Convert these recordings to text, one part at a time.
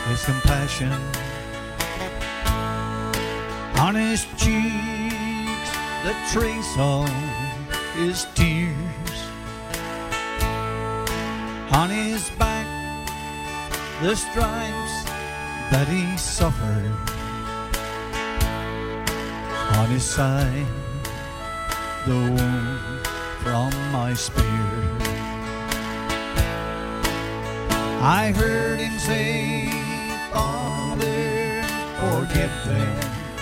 His compassion on his cheeks, the trace of his tears. On his back, the stripes that he suffered. On his side, the wound from my spear. I heard him say, Father, forgive them.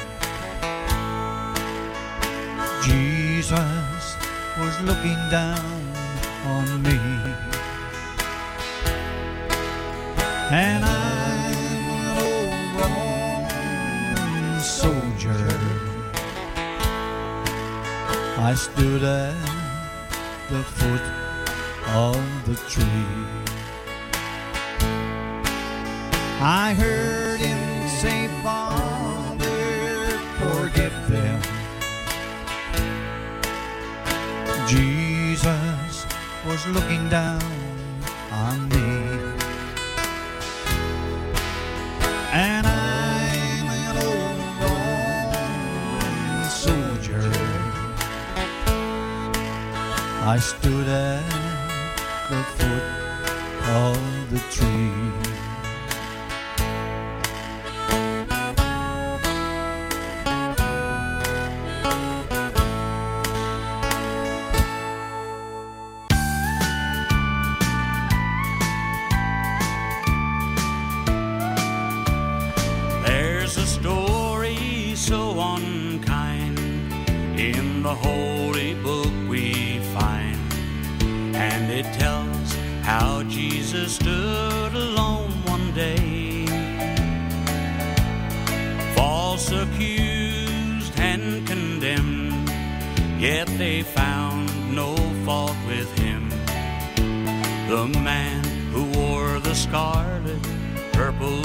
Jesus was looking down on me, and I'm an old Roman soldier. I stood at the foot of the tree. I heard him say, Father, forgive them. Jesus was looking down on me, and I'm an old Roman soldier. I stood at the foot of the tree. There's a story so unkind in the holy book we find, and it tells how Jesus stood alone one day, false accused and condemned, yet they found no fault with him. The man who wore the scarlet purple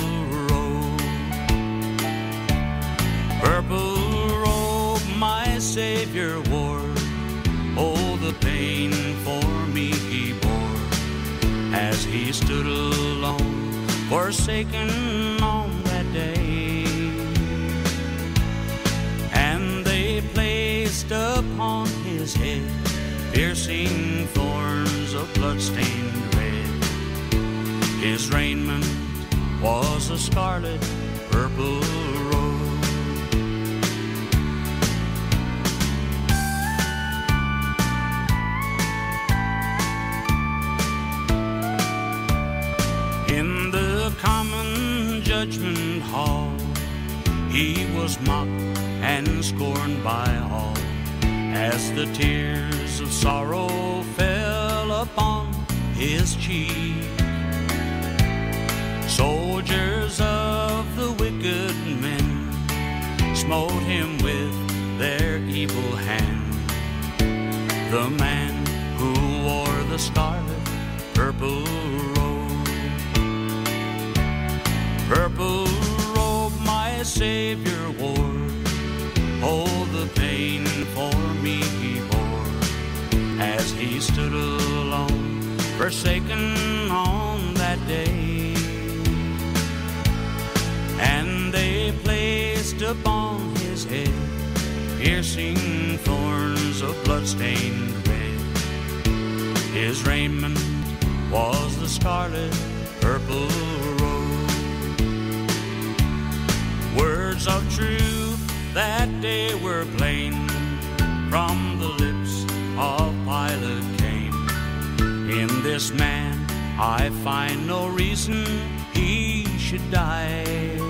robe my Savior wore. Oh, the pain for me he bore, as he stood alone, forsaken on that day. And they placed upon his head piercing thorns of blood-stained red. His raiment was a scarlet purple robe. In the common judgment hall, he was mocked and scorned by all, as the tears of sorrow fell upon his cheek. Soldiers of the wicked men smote him with their evil hand. The man who wore the scarlet purple robe my Savior wore. Oh, the pain for me he bore, as he stood alone, forsaken on that day. And they placed upon his head piercing thorns of blood-stained red. His raiment was the scarlet purple robe. Words of truth that day were plain, from the lips of Pilate came. In this man I find no reason he should die.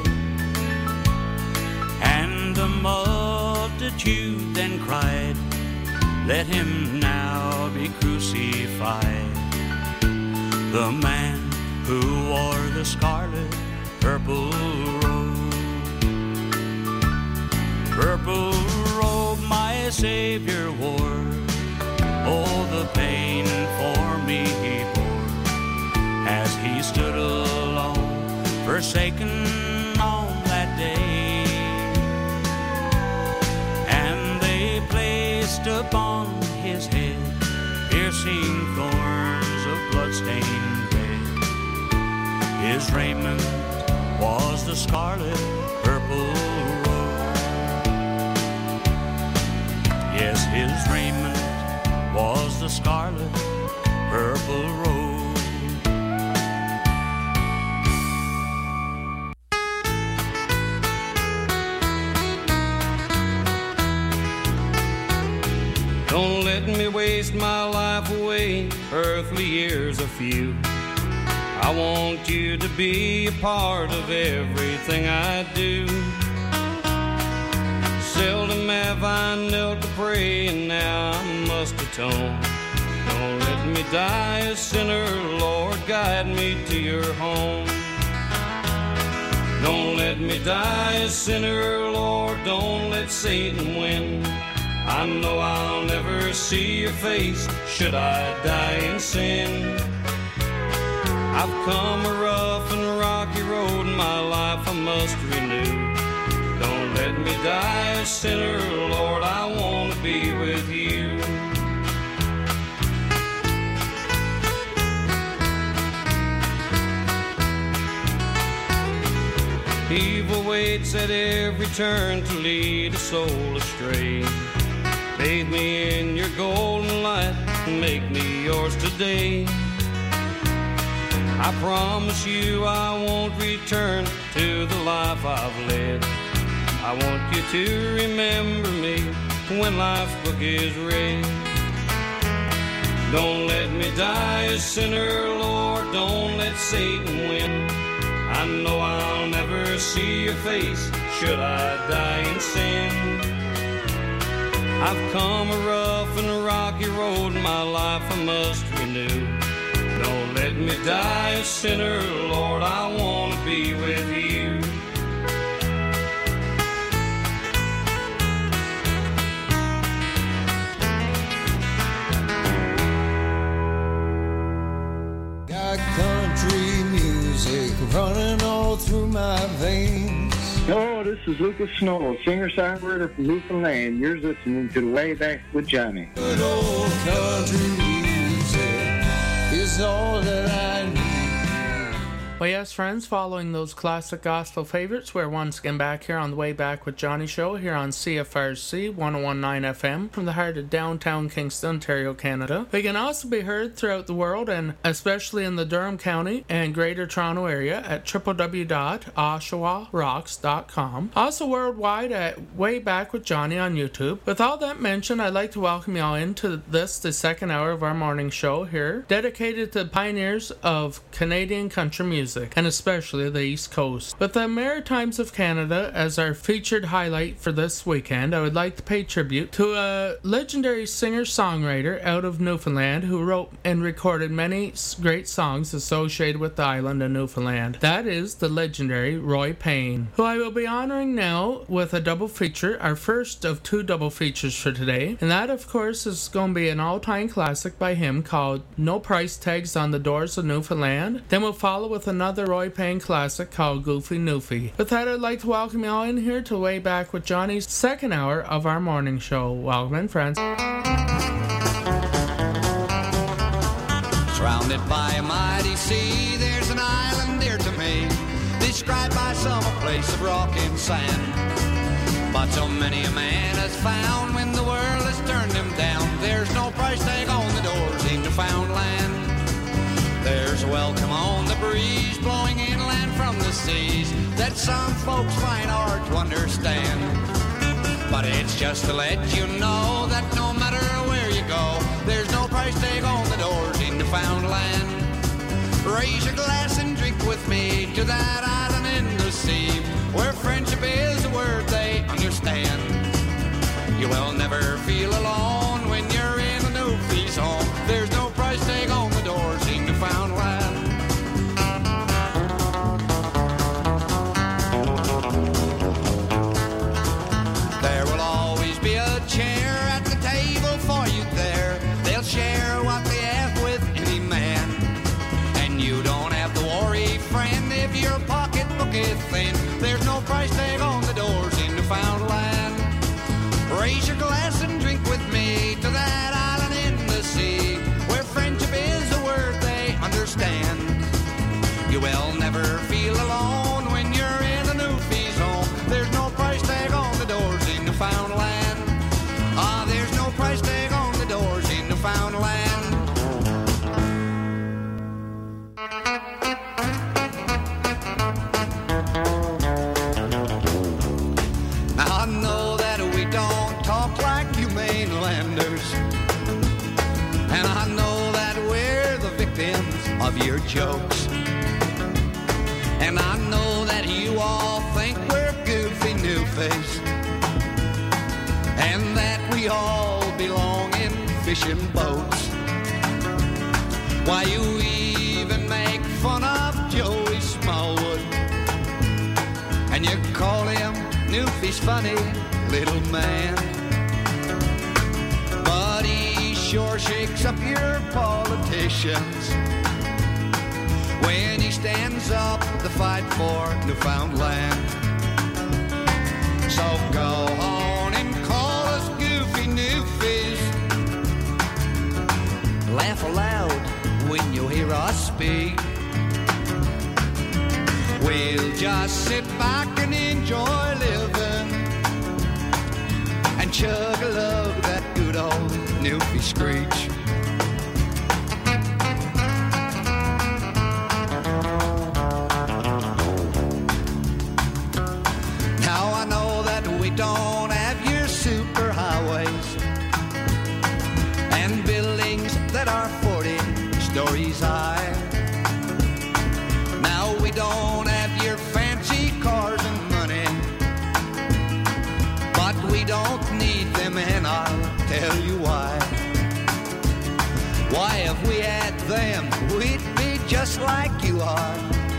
And the multitude then cried, let him now be crucified. The man who wore the scarlet purple robe my Savior wore. Oh, the pain for me he bore, as he stood alone, forsaken on that day. And they placed upon his head piercing thorns of blood-stained red. His raiment scarlet purple road. Yes, his raiment was the scarlet purple road. Don't let me waste my life away, earthly years are few. I want you to be a part of everything I do. Seldom have I knelt to pray, and now I must atone. Don't let me die a sinner, Lord, guide me to your home. Don't let me die a sinner, Lord, don't let Satan win. I know I'll never see your face, should I die in sin. I've come a rough and rocky road, my life I must renew. Don't let me die a sinner, Lord, I want to be with you. Evil waits at every turn to lead a soul astray. Bathe me in your golden light and make me yours today. I promise you I won't return to the life I've led. I want you to remember me when life's book is read. Don't let me die a sinner, Lord, don't let Satan win. I know I'll never see your face, should I die in sin. I've come a rough and rocky road, my life I must renew. Don't let me die a sinner, Lord, I want to be with you. Got country music running all through my veins. Hello, this is Lucas Snow, singer-songwriter from Newfoundland. You're listening to Way Back with Johnny. Good old country music is all that I need. Well, yes, friends, following those classic gospel favorites, we're once again back here on the Way Back with Johnny show here on CFRC 1019 FM from the heart of downtown Kingston, Ontario, Canada. We can also be heard throughout the world, and especially in the Durham County and Greater Toronto area at www.oshawarocks.com. Also worldwide at Way Back with Johnny on YouTube. With all that mentioned, I'd like to welcome you all into this, the second hour of our morning show here, dedicated to the pioneers of Canadian country music, and especially the East Coast. With the Maritimes of Canada as our featured highlight for this weekend, I would like to pay tribute to a legendary singer-songwriter out of Newfoundland who wrote and recorded many great songs associated with the island of Newfoundland. That is the legendary Roy Payne, who I will be honoring now with a double feature, our first of two double features for today, and that of course is going to be an all-time classic by him called No Price Tags on the Doors of Newfoundland. Then we'll follow with another Roy Payne classic called Goofy Newfie. With that, I'd like to welcome you all in here to Way Back with Johnny's second hour of our morning show. Welcome in, friends. Surrounded by a mighty sea, there's an island dear to me, described by some a place of rock and sand. But so many a man has found when the world has turned him down, there's no price tag on the doors in Newfoundland. There's a welcome on the breeze blowing inland from the seas that some folks find hard to understand. But it's just to let you know that no matter where you go, there's no price tag on the doors in Newfoundland. Raise your glass and drink with me to that island in the sea, where friendship is a word they understand. You will never feel alone when you're in a Newfie's home. There's no price tag on the doors in Newfoundland. There will always be a chair at the table for you there. They'll share what they have with any man, and you don't have to worry, friend, if your pocketbook is thin. There's no price tag on the doors in Newfoundland. Raise your glass and drink with me to that island in the sea, where friendship is a word they understand. You will never feel alone when you're in a know that you all think we're goofy new face, and that we all belong in fishing boats. Why, you even make fun of Joey Smallwood, and you call him Newfie's funny little man. But he sure shakes up your politicians when he stands up to fight for Newfoundland. So go on and call us goofy Newfies. Laugh aloud when you hear us speak. We'll just sit back and enjoy living and chug-a-lug that good old Newfie screech. Now I know that we don't have your superhighways and buildings that are 40 stories high. Now we don't have your fancy cars and money, but we don't need them, and I'll tell you why. Why, if we had them, we'd be just like you are,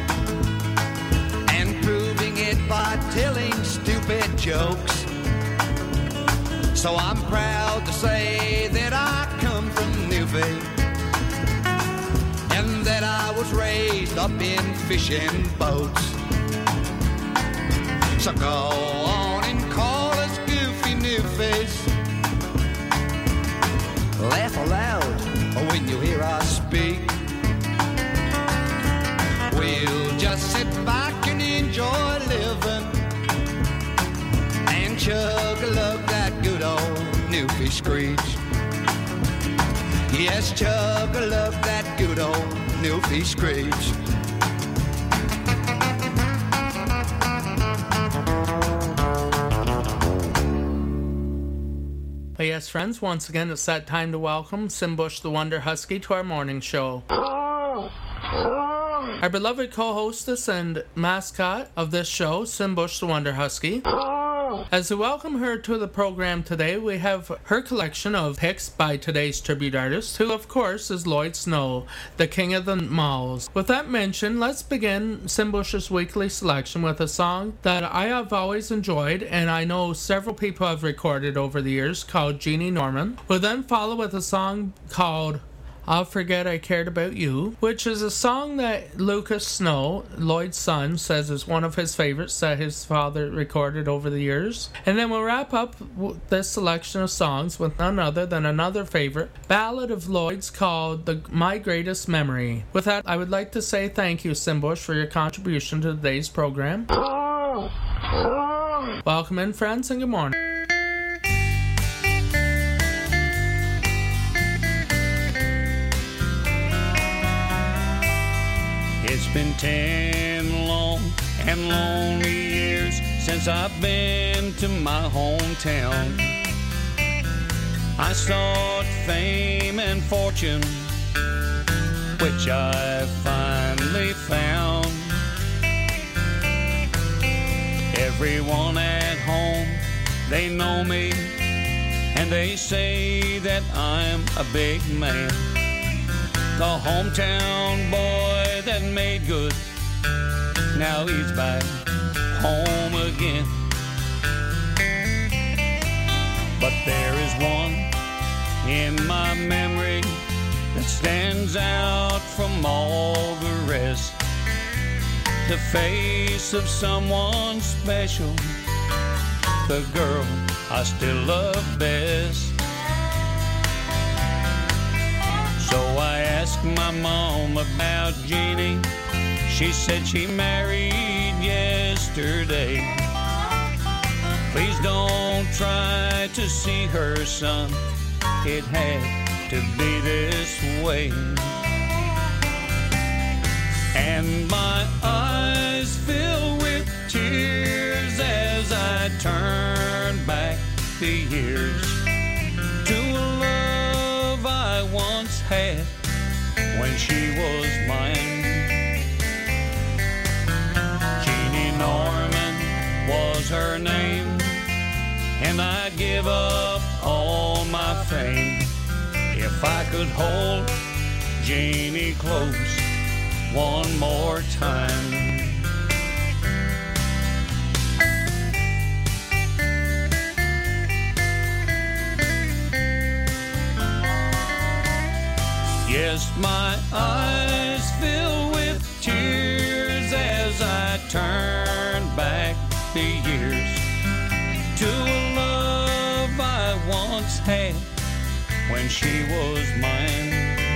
and proving it by telling stupid jokes. So I'm proud to say that I come from Newfie, and that I was raised up in fishing boats. So go on and call us goofy Newfies. Laugh aloud when you hear us speak. We'll just sit back and enjoy living and chug-a-lug that good old Newfie screech. Yes, chug-a-lug that good old Newfie screech. Well, yes, friends, once again it's that time to welcome Simbush the Wonder Husky to our morning show. Our beloved co-hostess and mascot of this show, Simbush the Wonder Husky. As we welcome her to the program today, we have her collection of picks by today's tribute artist, who of course is Lloyd Snow, the king of the malls. With that mentioned, let's begin Simbush's weekly selection with a song that I have always enjoyed, and I know several people have recorded over the years, called Jeannie Norman. We'll then follow with a song called I'll Forget I Cared About You, which is a song that Lucas Snow, Lloyd's son, says is one of his favorites that his father recorded over the years. And then we'll wrap up this selection of songs with none other than another favorite ballad of Lloyd's called My Greatest Memory. With that, I would like to say thank you, Simbush, for your contribution to today's program. Welcome in, friends, and good morning. It's been 10 long and lonely years since I've been to my hometown. I sought fame and fortune, which I finally found. Everyone at home, they know me, and they say that I'm a big man. The hometown boy that made good, now he's back home again. But there is one in my memory that stands out from all the rest. The face of someone special, the girl I still love best. So I asked my mom about Jeannie. She said she married yesterday. Please don't try to see her, son. It had to be this way. And my eyes fill with tears as I turn back the years to a love I once had when she was mine. and I give up all my fame. If I could hold Jeannie close one more time. Yes, my eyes fill with tears as I turn back the years to a love I once had when she was mine.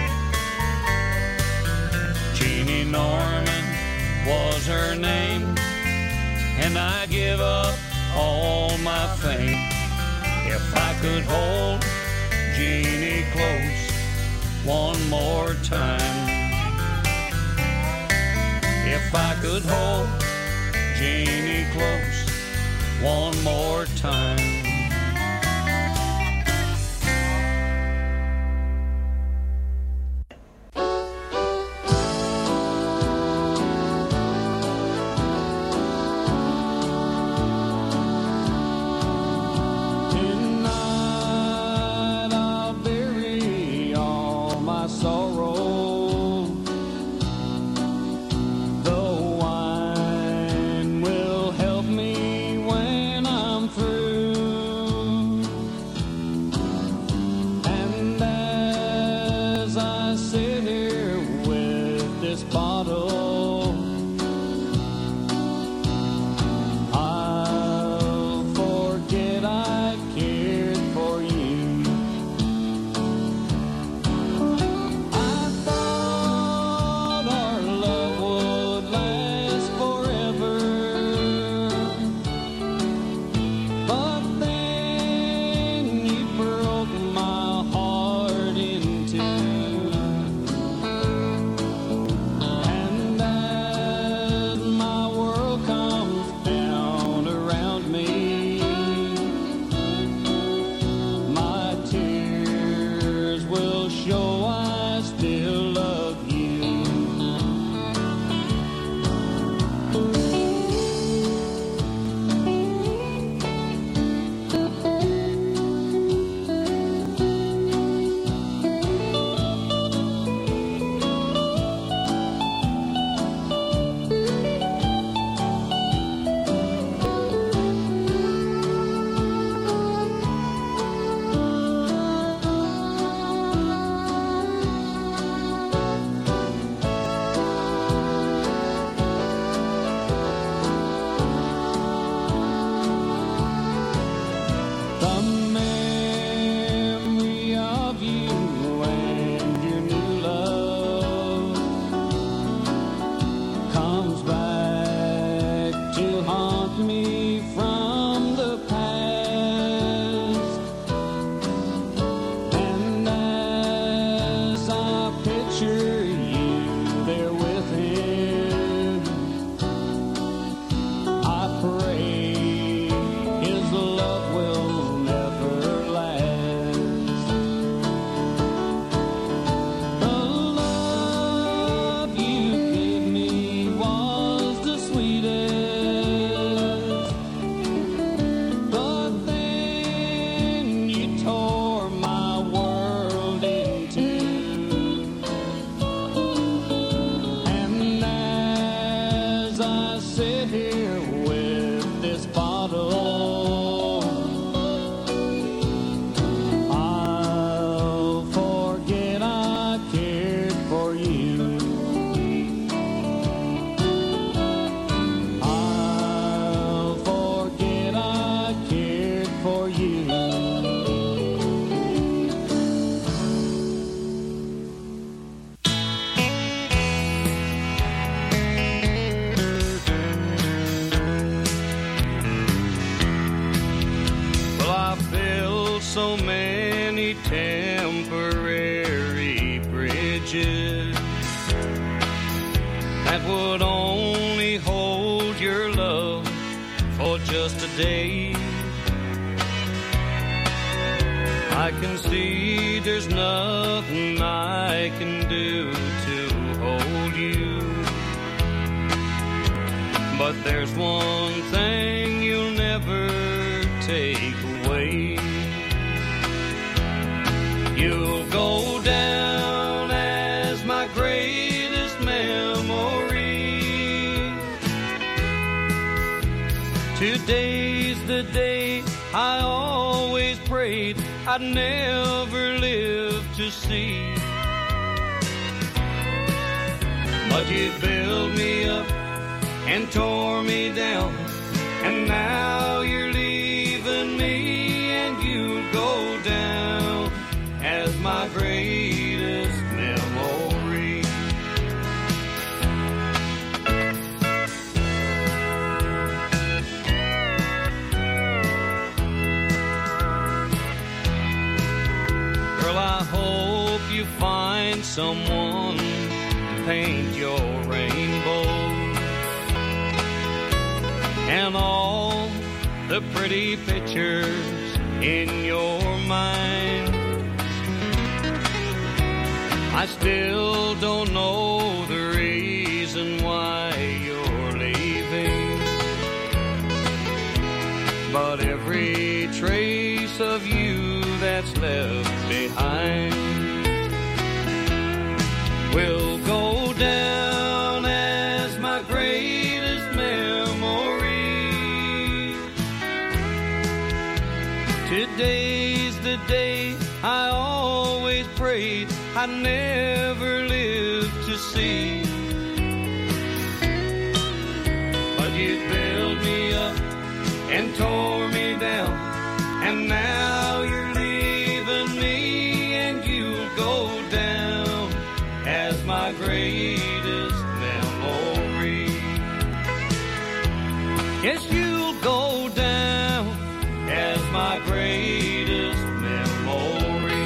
Jeannie Norman was her name, and I give up all my fame. If I could hold Jeannie close one more time. If I could hold Jeannie close one more time. so many temporary bridges that would only hold your love for just a day. I can see there's nothing I can do to hold you, but there's one thing you'll never take away. You'll go down as my greatest memory. Today's the day I always prayed I'd never live to see. But you built me up and tore me down, and now you're leaving me, and you'll go down as my greatest memory. Girl, I hope you find someone to paint your rainbow and all the pretty pictures in your mind. I still don't know the reason why you're leaving, but every trace of you that's left behind will go down as my greatest memory. Today's the day I always prayed I'd never live to see. But you built me up and tore me down, and now you're leaving me, and you'll go down as my greatest memory. Yes, you'll go down as my greatest memory.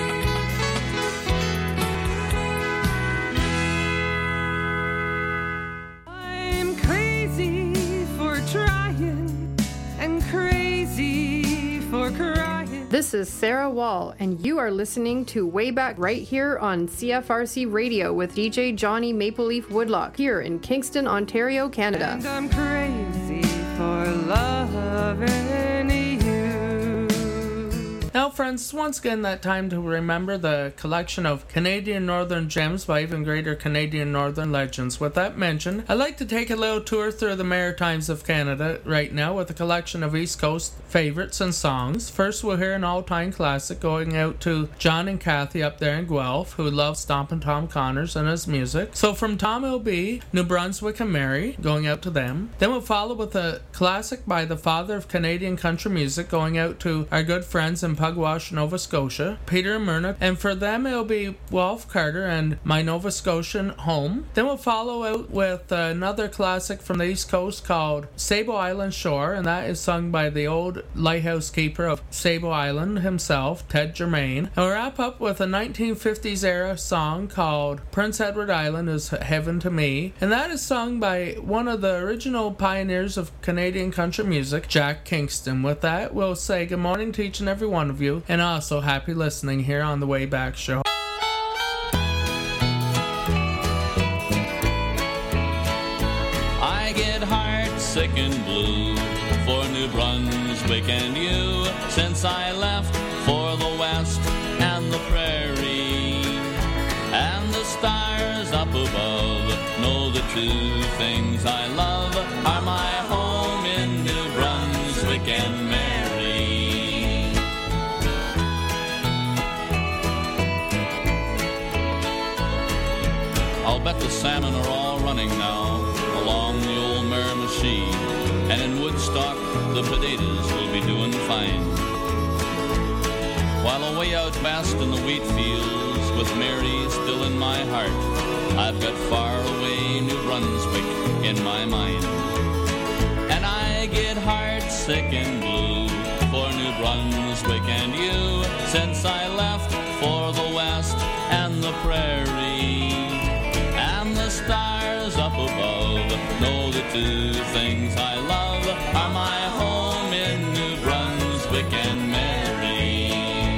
I'm crazy for trying and crazy for crying. This is Sarah Wall, and you are listening to Way Back right here on CFRC Radio with DJ Johnny Maple Leaf Woodlock here in Kingston, Ontario, Canada. And I'm crazy for loving you. Now, friends, it's once again that time to remember the collection of Canadian Northern Gems by even greater Canadian Northern legends. With that mentioned, I'd like to take a little tour through the Maritimes of Canada right now with a collection of East Coast favorites and songs. First, we'll hear an all-time classic going out to John and Kathy up there in Guelph, who love stomping Tom Connors and his music. So from Tom L.B., New Brunswick and Mary, going out to them. Then we'll follow with a classic by the father of Canadian country music, going out to our good friends in Pugwash, Nova Scotia, Peter and Myrna, and for them it'll be Wolf Carter and My Nova Scotian Home. Then we'll follow out with another classic from the East Coast called Sable Island Shore, and that is sung by the old lighthouse keeper of Sable Island himself, Ted Germain. And we'll wrap up with a 1950s era song called Prince Edward Island is Heaven to Me, and that is sung by one of the original pioneers of Canadian country music, Jack Kingston. With that, we'll say good morning to each and every one of you, and also happy listening here on the Way Back Show. I get heart sick and blue for New Brunswick and you, since I left for the west and the prairie, and the stars up above know the two things I love are my home in New Brunswick and Mary. I'll bet the salmon are all running now along the old Miramichi, and in Woodstock the potatoes will be doing fine. While away out west in the wheat fields, with Mary still in my heart, I've got far away New Brunswick in my mind. And I get heart sick and blue for New Brunswick and you, since I left for the west and the prairie, and the stars up above know the two things I love are my home in New Brunswick and Mary.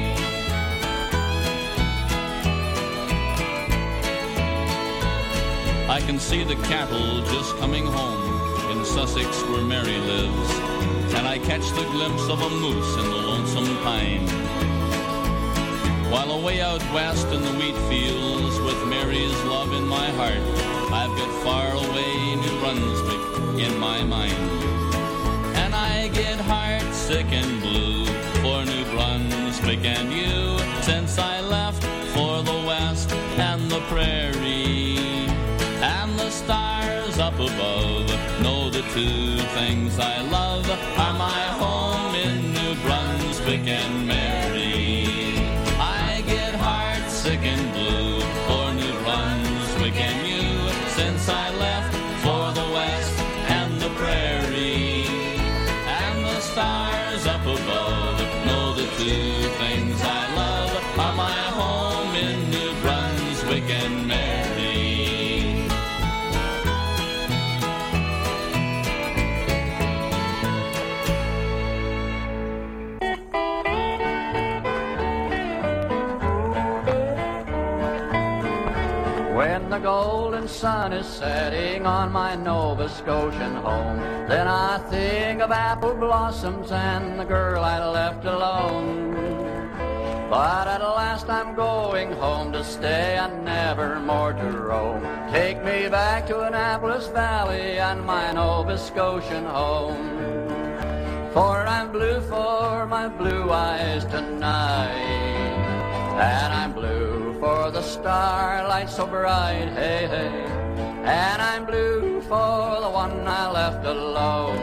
I can see the cattle just coming home in Sussex where Mary lives, and I catch the glimpse of a moose in the lonesome pine. While away out west in the wheat fields, with Mary's love in my heart, I've got far away New Brunswick in my mind. And I get heart sick and blue for New Brunswick and you, since I left for the west and the prairie. And the stars up above know the two things I love are my home in New Brunswick and Mary. I get heart sick and blue for New Brunswick and you, since I left for the west and the prairie. And the stars up above know the two things I love are my home in New Brunswick and Mary. When the golden sun is setting on my Nova Scotian home, then I think of apple blossoms and the girl I left alone. But at last I'm going home to stay and never more to roam. Take me back to Annapolis Valley and my Nova Scotian home. For I'm blue for my blue eyes tonight, and I'm blue for the starlight so bright, hey, hey. And I'm blue for the one I left alone.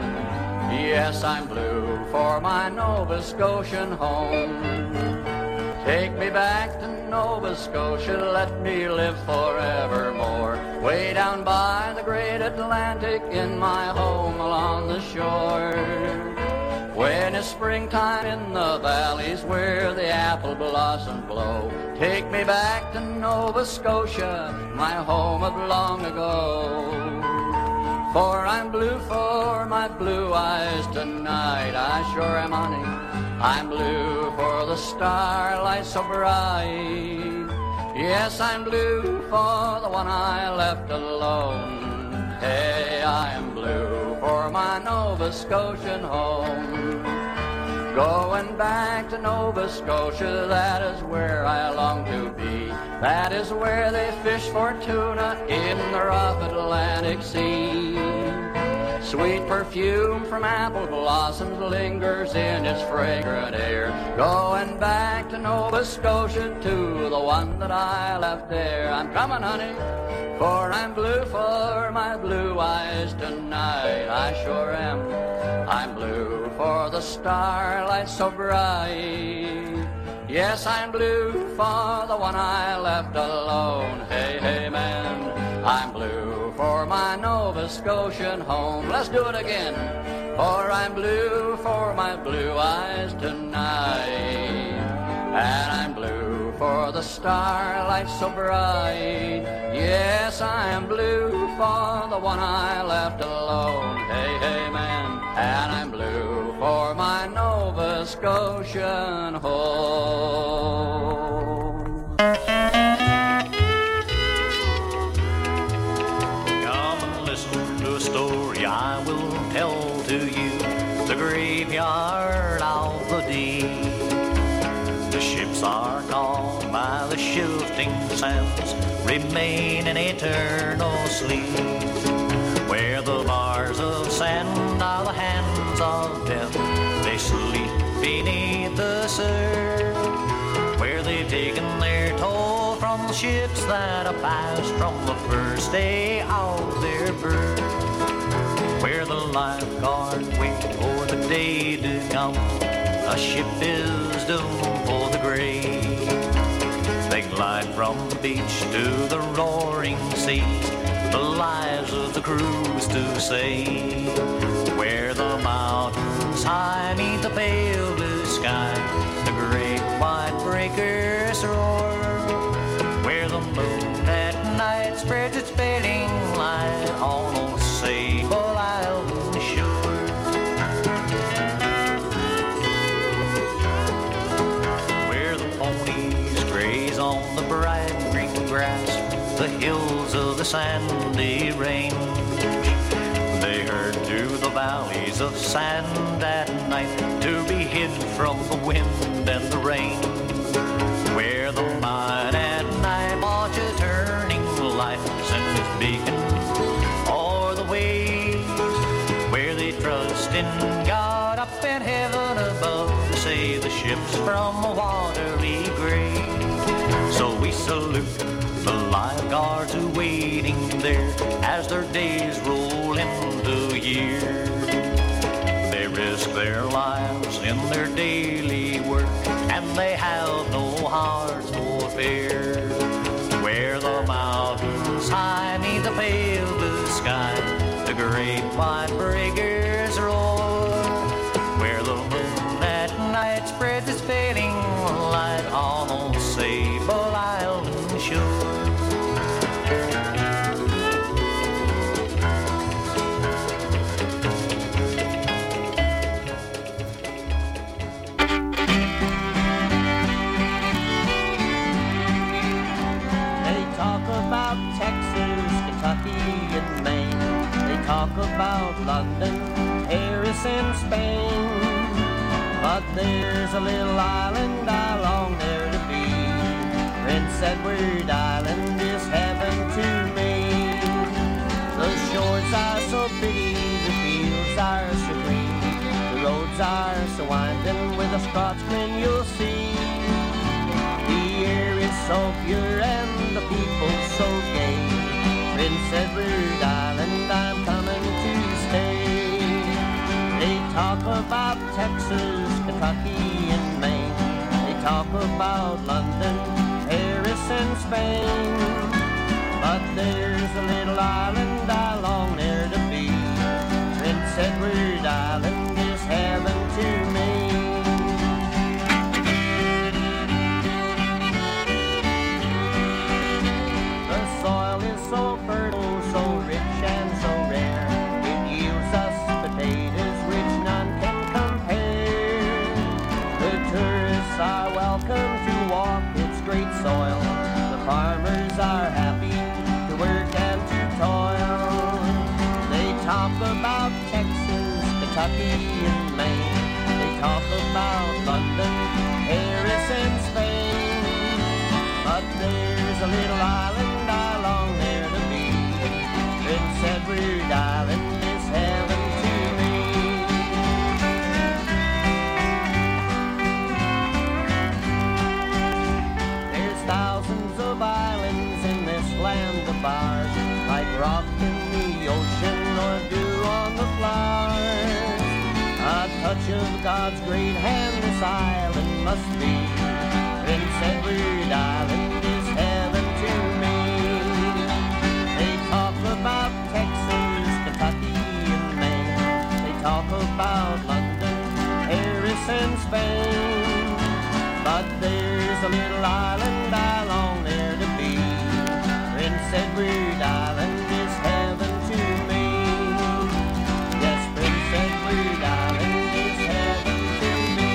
Yes, I'm blue for my Nova Scotian home. Take me back to Nova Scotia, let me live forevermore, way down by the great Atlantic in my home along the shore. When it's springtime in the valleys where the apple blossoms blow, take me back to Nova Scotia, my home of long ago. For I'm blue for my blue eyes tonight, I sure am, honey. I'm blue for the starlight so bright. Yes, I'm blue for the one I left alone. Hey, I am blue for my Nova Scotian home. Going back to Nova Scotia, that is where I long to be. That is where they fish for tuna in the rough Atlantic Sea. Sweet perfume from apple blossoms lingers in its fragrant air. Going back to Nova Scotia, to the one that I left there. I'm coming, honey, for I'm blue for my blue eyes tonight. I sure am. I'm blue for the starlight so bright. Yes, I'm blue for the one I left alone. Hey, hey, man, I'm blue for my Nova Scotian home. Let's do it again. For I'm blue for my blue eyes tonight. And I'm blue for the starlight so bright. Yes, I am blue for the one I left alone. Hey, hey, man. And I'm blue for my Nova Scotian home. Come and listen to a story I will tell to you. The graveyard of the dead. The ships are called by the shifting sands, remain in eternal sleep, where the bars of sand are the hands of death. They sleep beneath the surf, where they've taken their toll from the ships that have passed from the first day of their birth, where the lifeguards wait for the day to come. A ship is doomed for the grave. They glide from the beach to the roaring seas, the lives of the crews to save, where the mountains high meet the pale blue sky, the great white breakers roar, where the moon at night spreads its fading light on those sable island shores. On the bright green grass, the hills of the sandy range, they heard to the valleys of sand at night to be hid from the wind and the rain, where the mine at night watches turning lights and its beacon o'er the waves, where they trust in God up in heaven above to save the ships from a watery grave. So we salute the lifeguards who waiting there as their days roll into year. They risk their lives in their daily work, and they have no hearts for fear. Where the mountains high neath the pale blue sky, the great white breakers roar, where the moon at night spreads its fading light on old Sable Island shore. Talk about London, Paris, and Spain, but there's a little island I long there to be. Prince Edward Island is heaven to me. The shores are so pretty, the fields are so green, the roads are so winding, with a Scotsman you'll see. The air is so pure and the people so gay. Prince Edward Island, I'm coming to stay. They talk about Texas, Kentucky, and Maine. They talk about London, Paris, and Spain. But there's a little island I long there to be. Prince Edward Island is heaven to me. The soil is so fertile, so rich and so rare. It yields us potatoes which none can compare. The tourists are welcome to walk its great soil. The farmers are happy to work and to toil. They talk about Texas, Kentucky, and Maine. They talk about London, Paris, and Spain. But there's a little island I long there to be. Prince Edward Island is heaven to me. There's thousands of islands in this land of ours, like rock in the ocean or dew on the flowers. A touch of God's great hand this island must be. Prince Edward Island is heaven to me. They talk about Texas, Kentucky, and Maine. They talk about London, Paris, and Spain. But there's a little island I long there to be. Prince Edward Island is heaven to me. Yes, Prince Edward Island is heaven to me.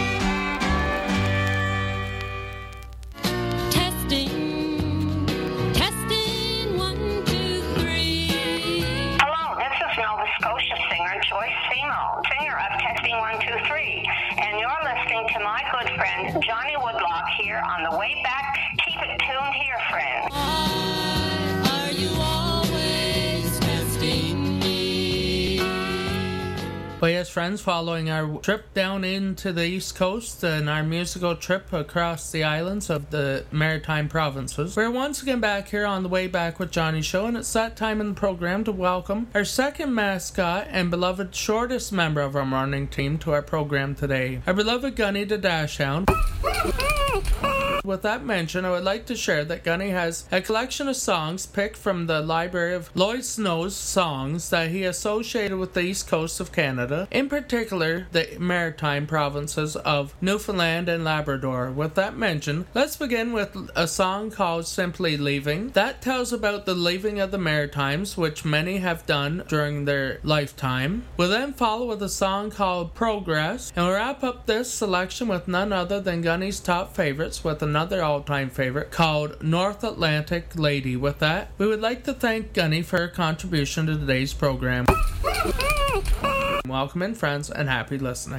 Testing, 1, 2, 3. Hello, this is Nova Scotia singer Joyce Simo, singer of Testing 1, 2, 3, and you're listening to my good friend Johnny Woodlock here on the way back. Keep it tuned here, friends. Are you always testing me? But yes, friends, following our trip down into the East Coast and our musical trip across the islands of the Maritime Provinces, we're once again back here on the Way Back with Johnny show, and it's that time in the program to welcome our second mascot and beloved shortest member of our morning team to our program today, our beloved Gunny the Dachshund. With that mention, I would like to share that Gunny has a collection of songs picked from the library of Lloyd Snow's songs that he associated with the East Coast of Canada, in particular the Maritime Provinces of Newfoundland and Labrador. With that mention, let's begin with a song called Simply Leaving. That tells about the leaving of the Maritimes, which many have done during their lifetime. We'll then follow with a song called Progress, and we'll wrap up this selection with none other than Gunny's top favorites with another all-time favorite called North Atlantic Lady. With that, we would like to thank Gunny for her contribution to today's program. Welcome in, friends, and happy listening.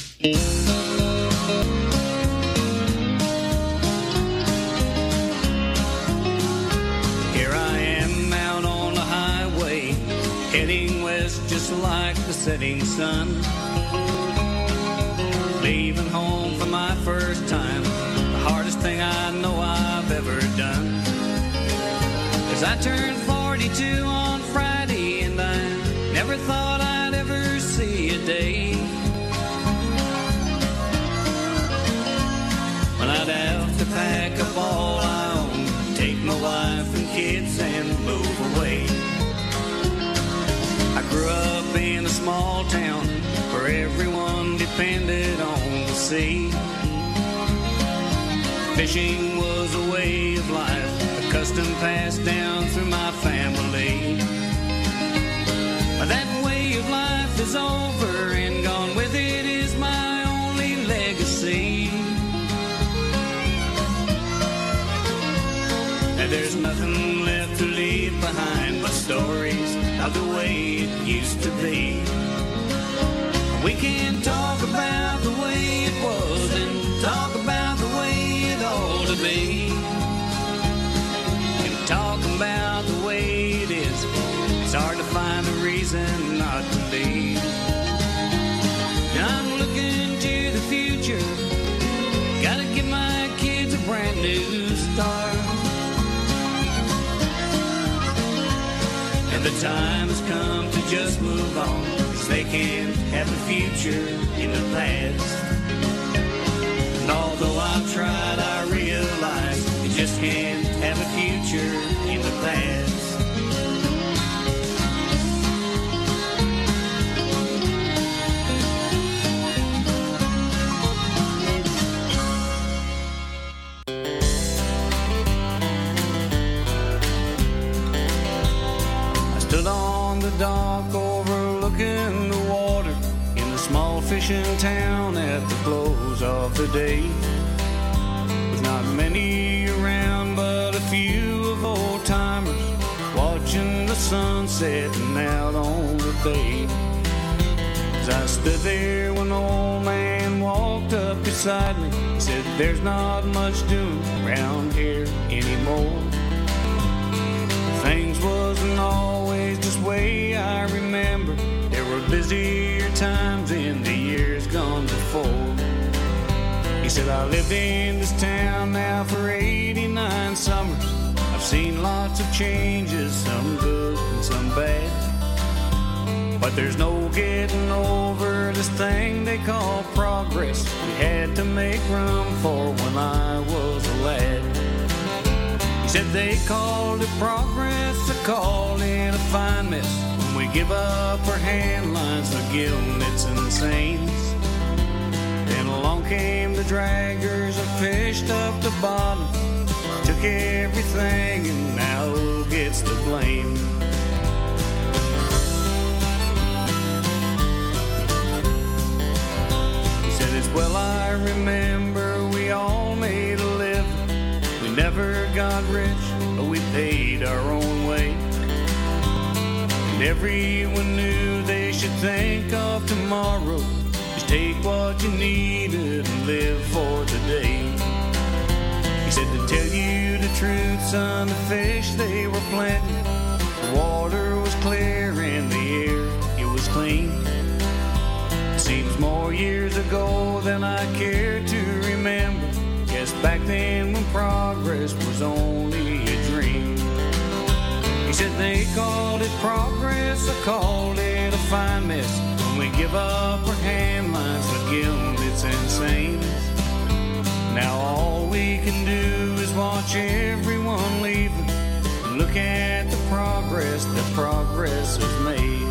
Here I am out on the highway, heading west just like the setting sun. Leaving home for my first time, the hardest thing I know I've ever done. As I turned 42 on Friday, and I never thought I'd ever see a day when I'd have to pack up all I own, take my wife and kids and move away. I grew up in a small town where everyone depended on the sea. Fishing was a way of life, a custom passed down through my family. But that way of life is over, and gone with it is my only legacy. And there's nothing left to leave behind but stories of the way it used to be. We can talk about the way it was and talk about the way it ought to be. And talk about the way it is, it's hard to find a reason not to leave. I'm looking to the future, gotta give my kids a brand new start. And the time has come to just move on, 'cause they can't have a future in the past. And although I've tried, I realize you just can't have a future in the past. Stood on the dock overlooking the water in the small fishing town at the close of the day. With not many around but a few of old timers watching the sun setting out on the bay. As I stood there when an old man walked up beside me, he said, "There's not much doing around here anymore. Things wasn't always just way I remember. There were busier times in the years gone before." He said, "I lived in this town now for 89 summers. I've seen lots of changes, some good and some bad. But there's no getting over this thing they call progress. We had to make room for when I was a lad." He said they called it progress, I called it a fine mess. When we give up our hand lines, the gillnets and seines. Then along came the draggers and fished up the bottom, took everything and now who gets the blame? He said it's well I remember we all made a living. We never got rich, but we paid our own way. And everyone knew they should think of tomorrow. Just take what you needed and live for today. He said to tell you the truth, son, the fish, they were plenty. The water was clear and the air, it was clean. It seems more years ago than I care to remember. Guess back then when progress was only a dream. He said they called it progress, I called it a fine mess. When we give up our hand lines, the gillnets and seines. Now all we can do is watch everyone leaving and look at the progress that progress has made.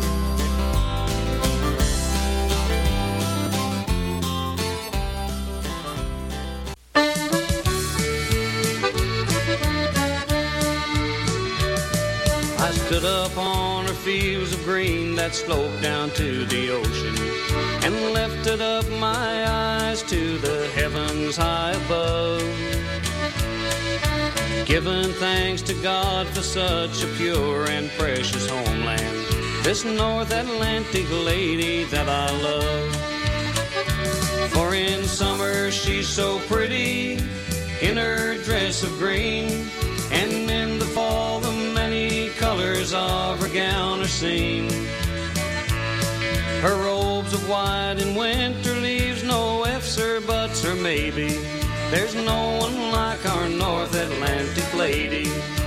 I stood up on her fields of green that sloped down to the ocean, and lifted up my eyes to the heavens high above, giving thanks to God for such a pure and precious homeland. this North Atlantic lady that I love. For in summer she's so pretty in her dress of green, and in the fall the many colors of her gown are seen. Her robes of white in winter leaves no ifs or buts or maybe. There's no one like our North Atlantic lady.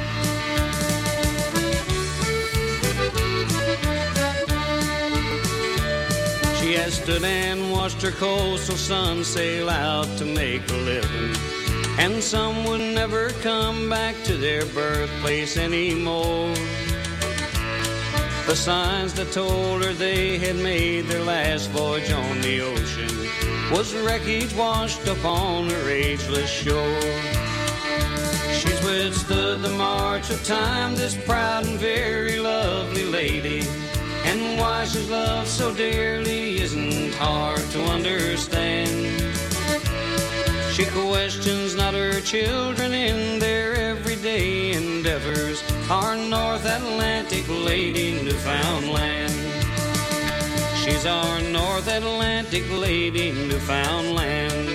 She has stood and watched her coastal son sail out to make a living, and some would never come back to their birthplace anymore. The signs that told her they had made their last voyage on the ocean was wreckage washed upon her ageless shore. She's withstood the march of time, this proud and very lovely lady, and why she's loved so dearly isn't hard to understand. She questions not her children in their everyday endeavors, our North Atlantic lady, Newfoundland. She's our North Atlantic lady, Newfoundland.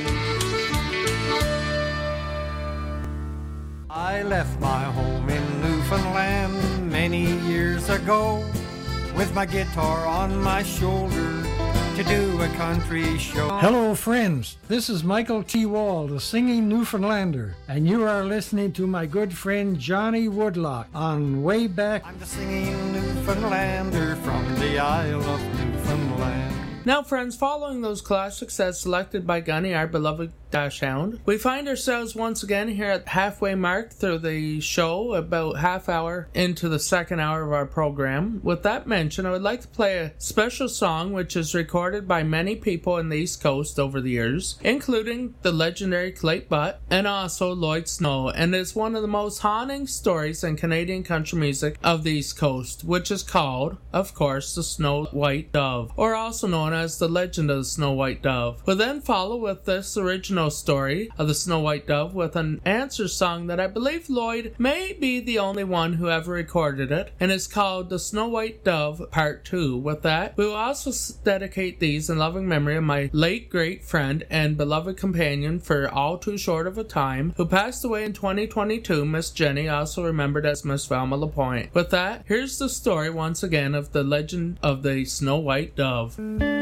I left my home in Newfoundland many years ago, with my guitar on my shoulder to do a country show. Hello friends, this is Michael T. Wall, the singing Newfoundlander, and you are listening to my good friend Johnny Woodlock on Way Back. I'm the singing Newfoundlander from the Isle of Newfoundland. Now friends, following those classics as selected by Gunny, our beloved Dachshund, we find ourselves once again here at the halfway mark through the show, about half hour into the second hour of our program. With that mentioned, I would like to play a special song which is recorded by many people in the East Coast over the years, including the legendary Clayton Butt and also Lloyd Snow, and it's one of the most haunting stories in Canadian country music of the East Coast, which is called, of course, the Snow White Dove, or also known as the Legend of the Snow White Dove. We'll then follow with this original story of the Snow White Dove with an answer song that I believe Lloyd may be the only one who ever recorded it, and it's called The Snow White Dove Part 2. With that, we will also dedicate these in loving memory of my late great friend and beloved companion for all too short of a time, who passed away in 2022, Miss Jenny, also remembered as Miss Velma LaPointe. With that, here's the story once again of the Legend of the Snow White Dove.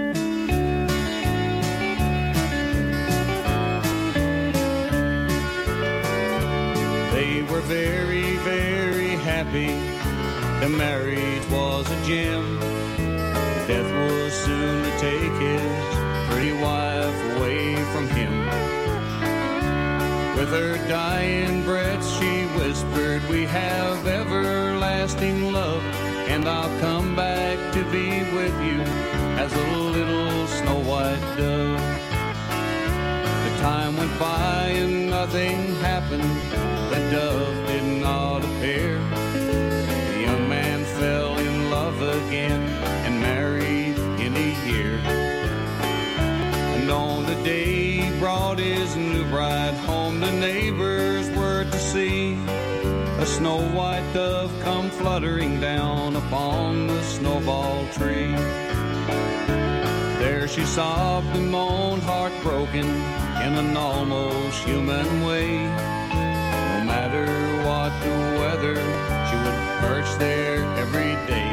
They were very, very happy. The marriage was a gem. Death was soon to take his pretty wife away from him. With her dying breath she whispered, "We have everlasting love, and I'll come back to be with you as a little snow white dove." The time went by and nothing happened. The dove did not appear. The young man fell in love again and married in a year. And on the day he brought his new bride home, the neighbors were to see a snow white dove come fluttering down upon the snowball tree. There she sobbed and moaned, heartbroken in an almost human way. No matter what the weather, she would perch there every day.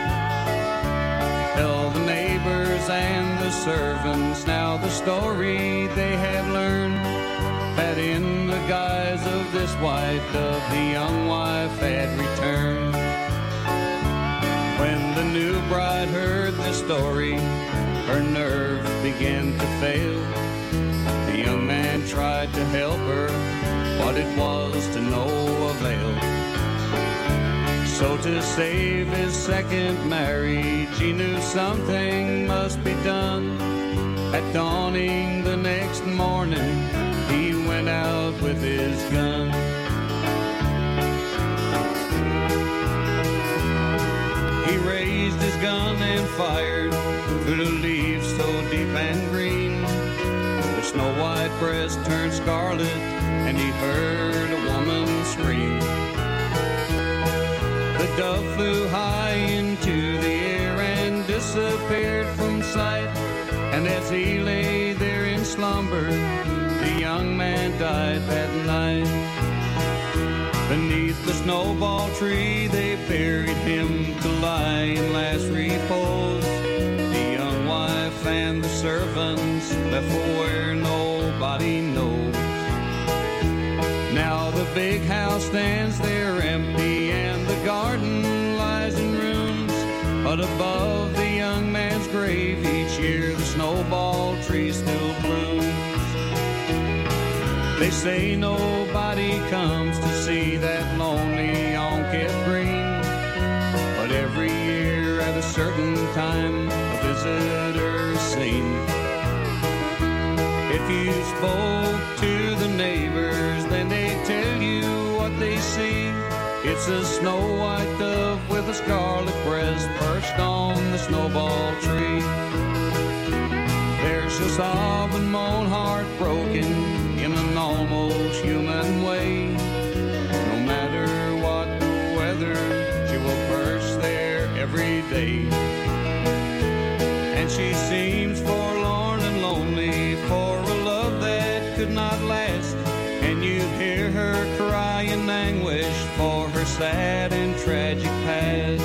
Tell the neighbors and the servants now the story they had learned, that in the guise of this white dove the young wife had returned. When the new bride heard the story, her nerves began to fail. The young man tried to help her, but it was to no avail. So to save his second marriage, he knew something must be done. At dawning the next morning, he went out with his gun. He raised his gun and fired through the leaves so deep and green. The snow white breast turned scarlet, and he heard a woman scream. The dove flew high into the And as he lay there in slumber, the young man died that night. Beneath the snowball tree they buried him to lie in last repose. The young wife and the servants left for where nobody knows. Now the big house stands there empty and the garden lies in ruins. But above the young man's grave each year the snowball tree still blooms. They say nobody comes to see that lonely Onket Green, but every year at a certain time a visitor is seen. If you spoke to the neighbors, then they'd tell you what they see. It's a snow white dove with a scarlet breast perched on the snowball tree. There she'll sob and moan heartbroken in an almost human way. No matter what the weather, she will perch there every day. And she seems forlorn and lonely for a love that could not last. And you'd hear her cry in anguish for her sad and tragic past.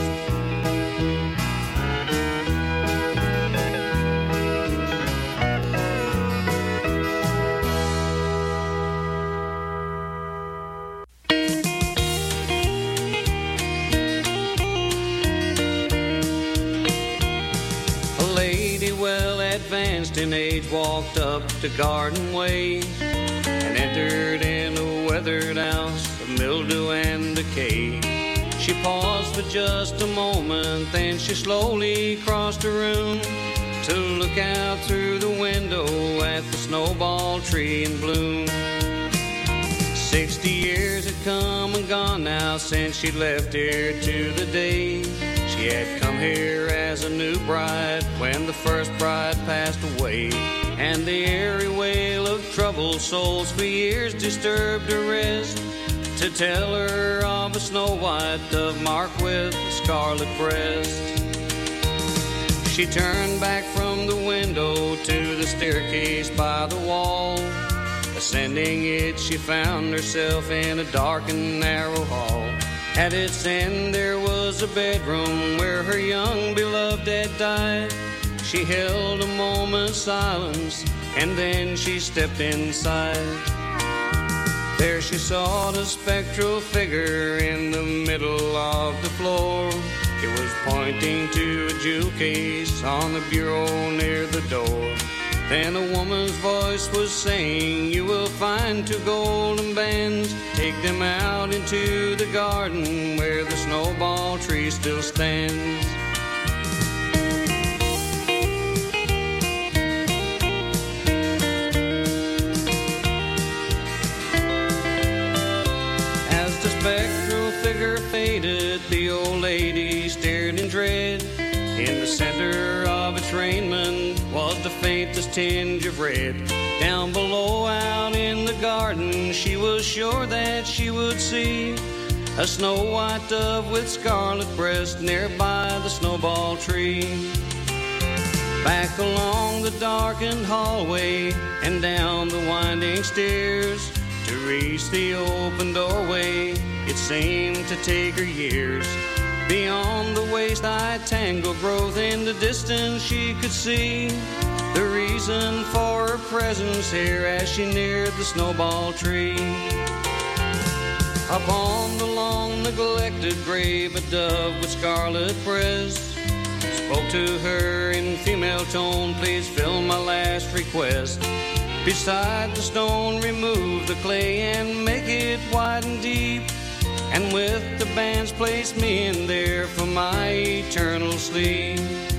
In age walked up the garden way and entered in a weathered house of mildew and decay. She paused for just a moment, then she slowly crossed the room to look out through the window at the snowball tree in bloom. 60 years had come and gone now since she left here to the day. She had come here as a new bride when the first bride passed away. And the airy wail of troubled souls for years disturbed her rest, to tell her of a snow white dove marked with a scarlet breast. She turned back from the window to the staircase by the wall. Ascending it, she found herself in a dark and narrow hall. At its end there was a bedroom where her young beloved had died. She held a moment's silence and then she stepped inside. There she saw the spectral figure in the middle of the floor. It was pointing to a jewel case on the bureau near the door. Then a woman's voice was saying, "You will find 2 golden bands. Take them out into the garden where the snowball tree still stands." As the spectral figure faded, the old lady stared in dread. In the center of its raiment was the faintest tinge of red. Down below, out in the garden, she was sure that she would see a snow white dove with scarlet breast nearby the snowball tree. Back along the darkened hallway and down the winding stairs, to reach the open doorway, it seemed to take her years. Beyond the waist-high tangled growth in the distance she could see the reason for her presence here as she neared the snowball tree. Upon the long neglected grave a dove with scarlet breast spoke to her in female tone, "Please fill my last request. Beside the stone remove the clay and make it wide and deep, and with the bands place me in there for my eternal sleep."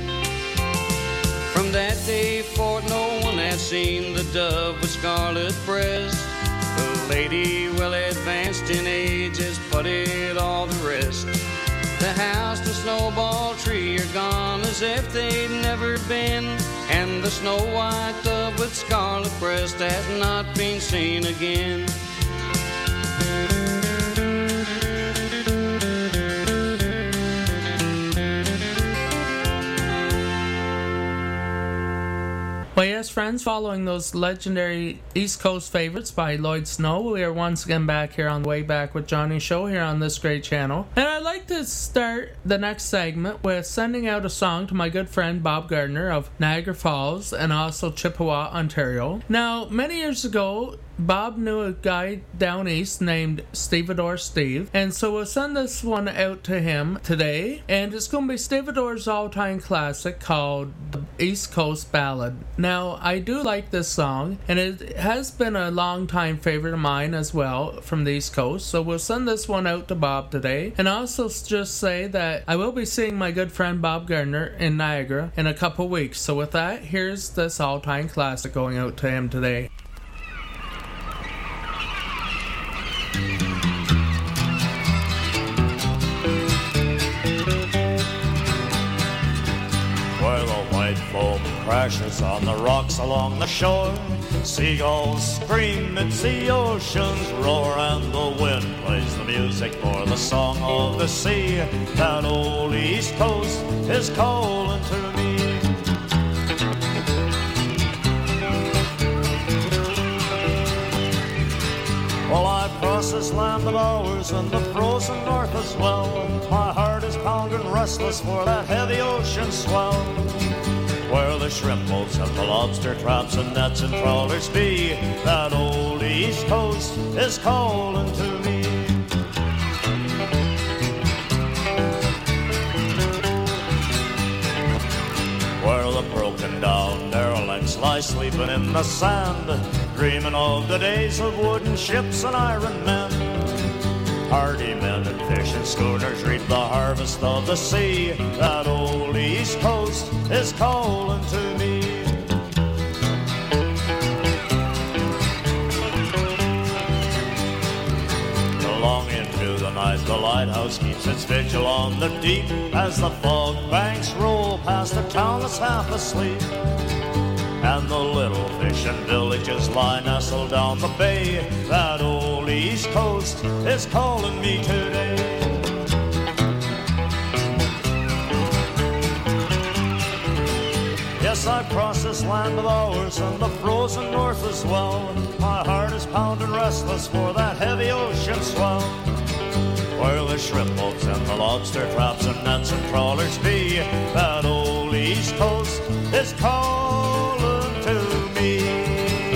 From that day forth no one had seen the dove with scarlet breast. The lady well advanced in age has putted all the rest. The house, the snowball tree are gone as if they'd never been, and the snow white dove with scarlet breast has not been seen again. Well, yes, friends, following those legendary East Coast favorites by Lloyd Snow, we are once again back here on the Way Back with Johnny show here on this great channel. And I'd like to start the next segment with sending out a song to my good friend Bob Gardner of Niagara Falls and also Chippewa, Ontario. Now, many years ago, Bob knew a guy down east named Stevedore Steve, and so we'll send this one out to him today, and it's going to be Stevedore's all-time classic called The East Coast Ballad. Now, I do like this song, and it has been a long-time favorite of mine as well from the East Coast, so we'll send this one out to Bob today, and also just say that I will be seeing my good friend Bob Gardner in Niagara in a couple weeks, so with that, here's this all-time classic going out to him today. Foam crashes on the rocks along the shore. Seagulls scream, it's the ocean's roar, and the wind plays the music for the song of the sea. That old East Coast is calling to me. Well, I've crossed this land of ours and the frozen north as well. My heart is pounding restless for that heavy ocean swell, where the shrimp boats and the lobster traps and nets and trawlers be. That old East Coast is calling to me. Where the broken down derelicts lie sleeping in the sand, dreaming of the days of wooden ships and iron men. Hardy men and fishing schooners reap the harvest of the sea. That old East Coast is calling to me. Long into the night, the lighthouse keeps its vigil on the deep, as the fog banks roll past the town that's half asleep, and the little fishing villages lie nestled down the bay. That old East Coast is calling me today. Yes, I've crossed this land of ours and the frozen north as well. My heart is pounding restless for that heavy ocean swell, where the shrimp boats and the lobster traps and nets and trawlers be. That old East Coast is calling to me.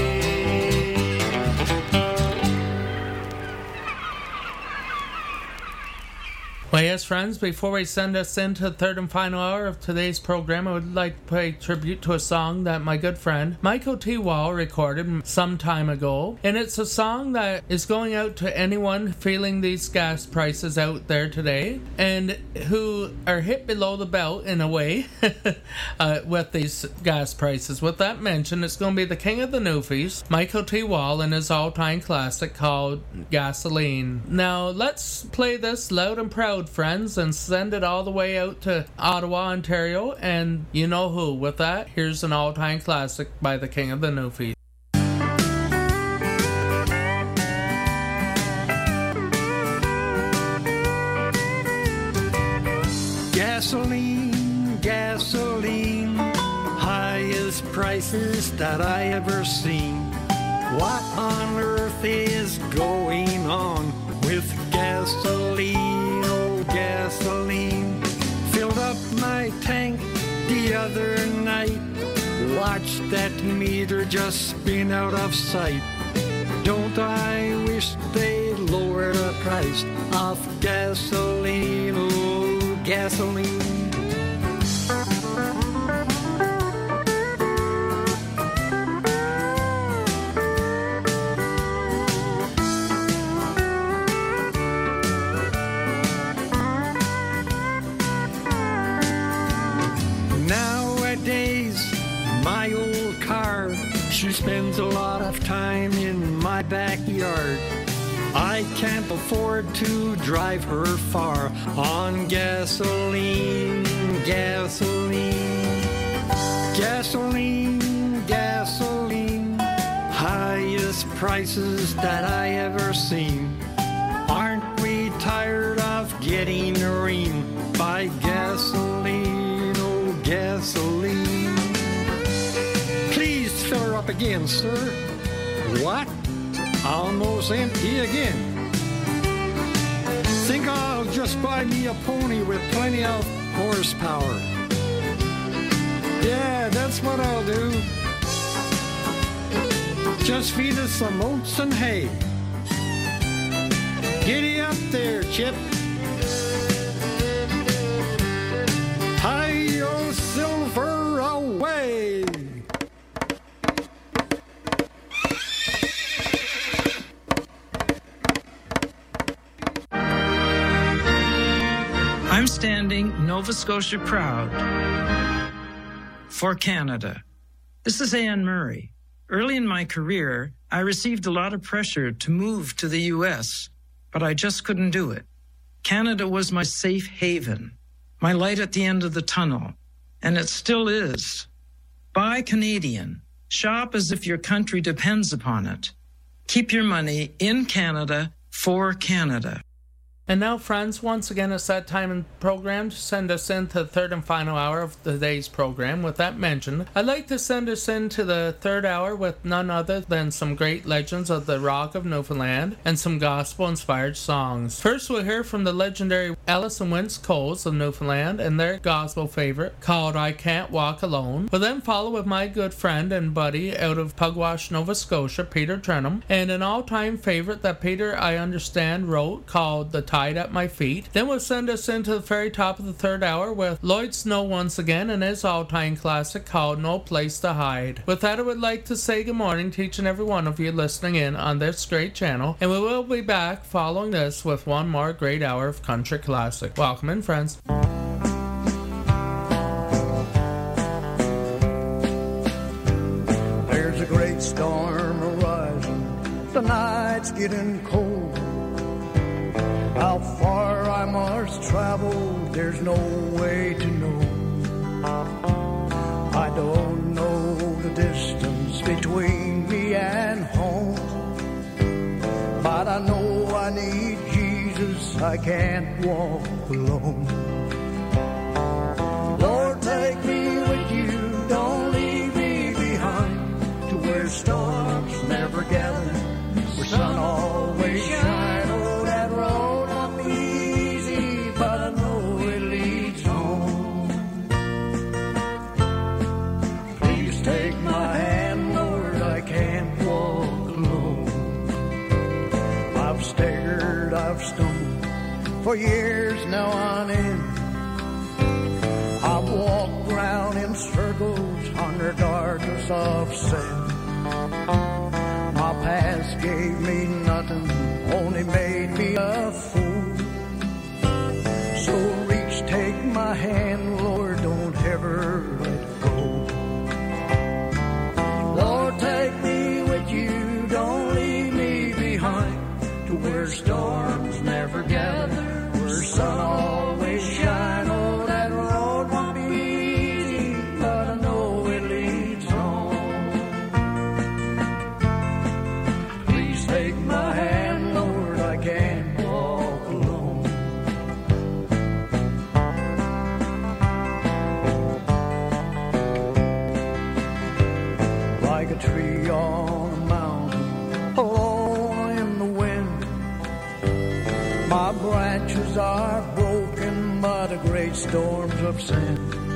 Well, yes, friends, before we send us into the third and final hour of today's program, I would like to pay tribute to a song that my good friend Michael T. Wall recorded some time ago. And it's a song that is going out to anyone feeling these gas prices out there today and who are hit below the belt in a way with these gas prices. With that mentioned, it's going to be the king of the Newfies, Michael T. Wall, and his all-time classic called Gasoline. Now, let's play this loud and proud, friends, and send it all the way out to Ottawa, Ontario, and you know who. With that, here's an all-time classic by the king of the Newfies. Gasoline, gasoline, highest prices that I ever seen. What on earth is going on with gasoline? Oh, gasoline. Filled up my tank the other night. Watched that meter just spin out of sight. Don't I wish they'd lower the price of gasoline? Oh, gasoline. She spends a lot of time in my backyard. I can't afford to drive her far on gasoline, gasoline, gasoline, gasoline. Highest prices that I ever seen. Aren't we tired of getting reamed by gasoline, oh gasoline? Please up again, sir. What? Almost empty again. Think I'll just buy me a pony with plenty of horsepower. Yeah, that's what I'll do. Just feed us some oats and hay. Giddy up there, Chip. Hi-yo, silver away. I'm standing Nova Scotia proud for Canada. This is Anne Murray. Early in my career, I received a lot of pressure to move to the U.S., but I just couldn't do it. Canada was my safe haven, my light at the end of the tunnel, and it still is. Buy Canadian. Shop as if your country depends upon it. Keep your money in Canada for Canada. And now, friends, once again, it's that time in the program to send us into the third and final hour of today's program. With that mentioned, I'd like to send us into the third hour with none other than some great legends of the rock of Newfoundland and some gospel-inspired songs. First, we'll hear from the legendary Ellis and Wince Coles of Newfoundland and their gospel favorite called I Can't Walk Alone. We'll then follow with my good friend and buddy out of Pugwash, Nova Scotia, Peter Trenholm, and an all-time favorite that Peter, I understand, wrote called The Tide at My Feet. Then we'll send us into the very top of the third hour with Lloyd Snow once again and his all-time classic called No Place to Hide. With that, I would like to say good morning to each and every one of you listening in on this great channel, and we will be back following this with one more great hour of country classic. Welcome in, friends. There's a great storm arising, the night's getting cold. How far I must travel, there's no way to know. I don't know the distance between me and home, but I know I need Jesus, I can't walk alone. Lord, take me with you, don't leave me behind, to where storms never gather, where sun always shines. Oh, that road easy, but I know it leads home. Please take my hand, Lord, I can't walk alone. I've staggered, I've stumbled for years now on end. I've walked round in circles under darkness of sin. My past gave me nothing, only made me a fool. So reach, take my hand, Lord, don't ever let go. Lord, take me with you, don't leave me behind, to where storms never gather, where sun always shines. Oh, that road won't be easy, but I know it leads home. Please take my hand, Lord, I can't walk alone. Like a tree on a mountain, alone in the wind, my branches are broken by the great storms of sin.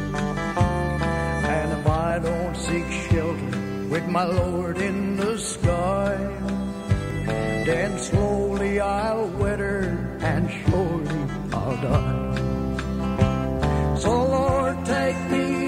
And if I don't seek shelter with my Lord in the sky, then slowly I'll